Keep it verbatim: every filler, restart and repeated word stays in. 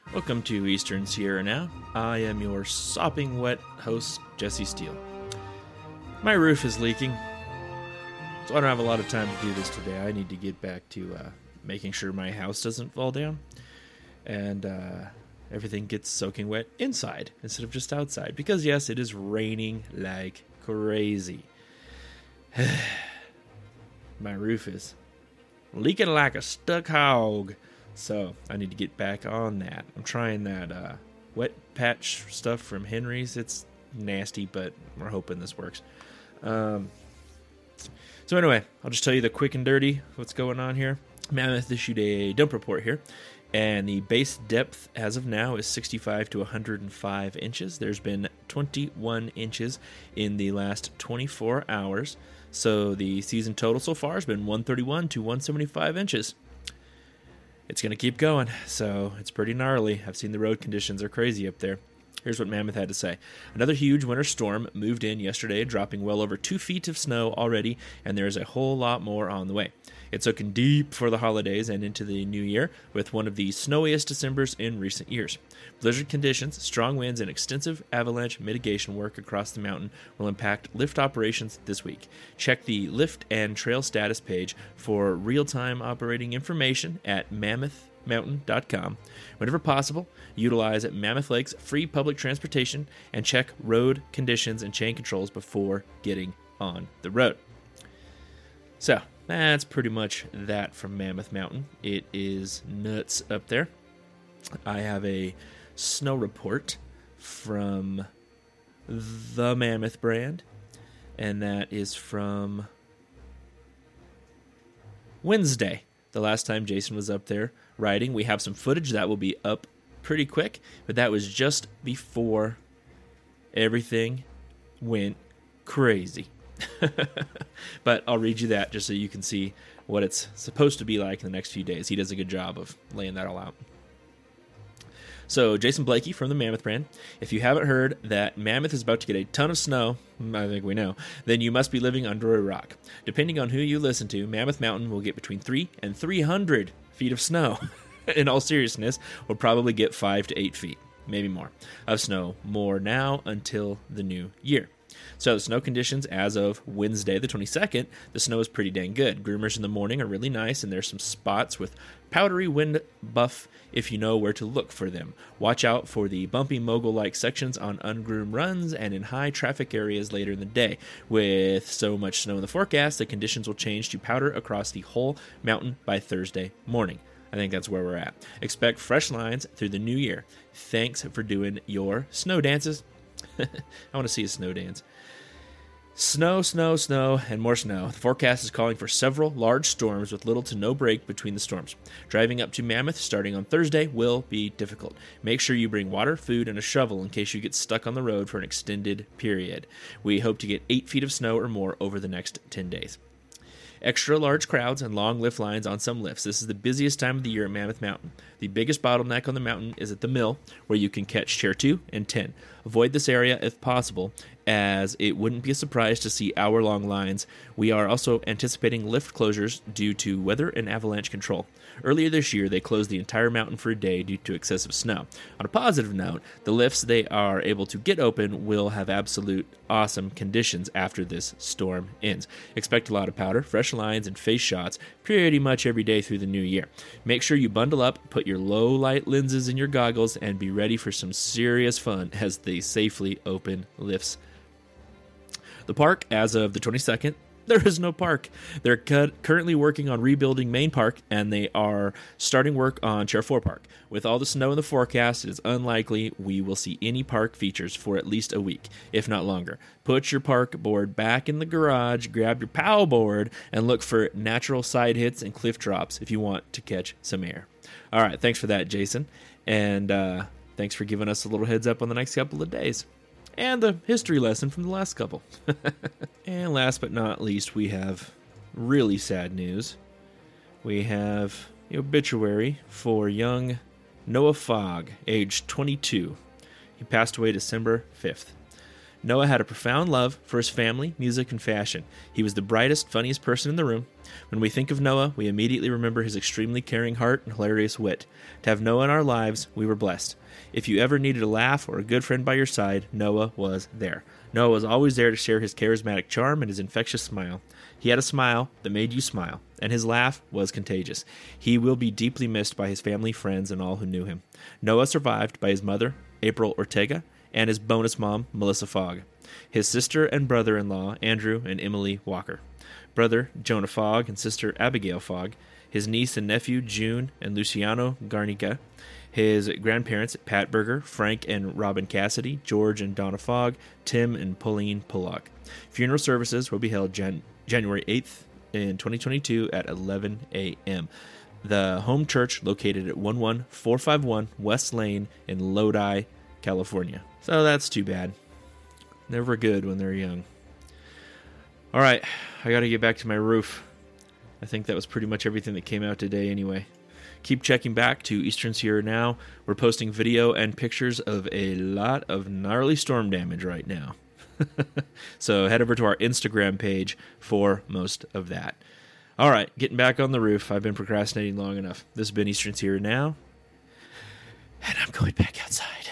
Welcome to Eastern Sierra Now. I am your sopping wet host, Jesse Steele. My roof is leaking, so I don't have a lot of time to do this today. I need to get back to uh, making sure my house doesn't fall down and uh, everything gets soaking wet inside instead of just outside. Because yes, it is raining like crazy. My roof is leaking like a stuck hog. So I need to get back on that. I'm trying that uh, wet patch stuff from Henry's. It's nasty, but we're hoping this works. Um, so anyway, I'll just tell you the quick and dirty what's going on here. Mammoth issued a dump report here, and the base depth as of now is sixty-five to one hundred five inches. There's been twenty-one inches in the last twenty-four hours. So the season total so far has been one thirty-one to one seventy-five inches. It's going to keep going, so it's pretty gnarly. I've seen the road conditions are crazy up there. Here's what Mammoth had to say. Another huge winter storm moved in yesterday, dropping well over two feet of snow already, and there's a whole lot more on the way. It's looking deep for the holidays and into the new year, with one of the snowiest Decembers in recent years. Blizzard conditions, strong winds, and extensive avalanche mitigation work across the mountain will impact lift operations this week. Check the lift and trail status page for real-time operating information at mammoth mountain dot com. Whenever possible, utilize Mammoth Lake's free public transportation and check road conditions and chain controls before getting on the road. So, that's pretty much that from Mammoth Mountain. It is nuts up there. I have a snow report from the Mammoth brand, and that is from Wednesday, the last time Jason was up there riding. We have some footage that will be up pretty quick, but that was just before everything went crazy. But I'll read you that just so you can see what it's supposed to be like in the next few days. He does a good job of laying that all out. So, Jason Blakey from the Mammoth brand. If you haven't heard that Mammoth is about to get a ton of snow, I think we know, then you must be living under a rock. Depending on who you listen to, Mammoth Mountain will get between three and three hundred feet of snow. In all seriousness, we'll probably get five to eight feet, maybe more, of snow more now until the new year. So the snow conditions as of Wednesday the twenty-second, the snow is pretty dang good. Groomers in the morning are really nice, and there's some spots with powdery wind buff if you know where to look for them. Watch out for the bumpy mogul-like sections on ungroomed runs and in high traffic areas later in the day. With so much snow in the forecast, the conditions will change to powder across the whole mountain by Thursday morning. I think that's where we're at. Expect fresh lines through the new year. Thanks for doing your snow dances. I want to see a snow dance. Snow, snow, snow, and more snow. The forecast is calling for several large storms with little to no break between the storms. Driving up to Mammoth starting on Thursday will be difficult. Make sure you bring water, food, and a shovel in case you get stuck on the road for an extended period. We hope to get eight feet of snow or more over the next ten days. Extra large crowds and long lift lines on some lifts. This is the busiest time of the year at Mammoth Mountain. The biggest bottleneck on the mountain is at the mill, where you can catch Chair two and ten. Avoid this area if possible, as it wouldn't be a surprise to see hour-long lines. We are also anticipating lift closures due to weather and avalanche control. Earlier this year, they closed the entire mountain for a day due to excessive snow. On a positive note, the lifts they are able to get open will have absolute awesome conditions after this storm ends. Expect a lot of powder, fresh lines, and face shots pretty much every day through the new year. Make sure you bundle up, put your low-light lenses in your goggles, and be ready for some serious fun as they safely open lifts. The park, as of the twenty-second, there is no park. They're cu- currently working on rebuilding Main Park, and they are starting work on Chair four Park. With all the snow in the forecast, it is unlikely we will see any park features for at least a week, if not longer. Put your park board back in the garage, grab your POW board, and look for natural side hits and cliff drops if you want to catch some air. All right, thanks for that, Jason. And uh, thanks for giving us a little heads up on the next couple of days. And the history lesson from the last couple. And last but not least, we have really sad news. We have the obituary for young Noah Fogg, age twenty-two. He passed away December fifth. Noah had a profound love for his family, music, and fashion. He was the brightest, funniest person in the room. When we think of Noah, we immediately remember his extremely caring heart and hilarious wit. To have Noah in our lives, we were blessed. If you ever needed a laugh or a good friend by your side, Noah was there. Noah was always there to share his charismatic charm and his infectious smile. He had a smile that made you smile, and his laugh was contagious. He will be deeply missed by his family, friends, and all who knew him. Noah survived by his mother, April Ortega, and his bonus mom, Melissa Fogg. His sister and brother-in-law, Andrew and Emily Walker. Brother, Jonah Fogg, and sister, Abigail Fogg. His niece and nephew, June and Luciano Garnica. His grandparents, Pat Berger, Frank and Robin Cassidy, George and Donna Fogg, Tim and Pauline Pollock. Funeral services will be held Jan- January eighth in twenty twenty-two at eleven a.m. The home church located at one one four five one West Lane in Lodi, California. So that's too bad. Never good when they're young. All right, I got to get back to my roof. I think that was pretty much everything that came out today anyway. Keep checking back to Eastern Sierra Now. We're posting video and pictures of a lot of gnarly storm damage right now. So head over to our Instagram page for most of that. All right, getting back on the roof. I've been procrastinating long enough. This has been Eastern Sierra Now, and I'm going back outside.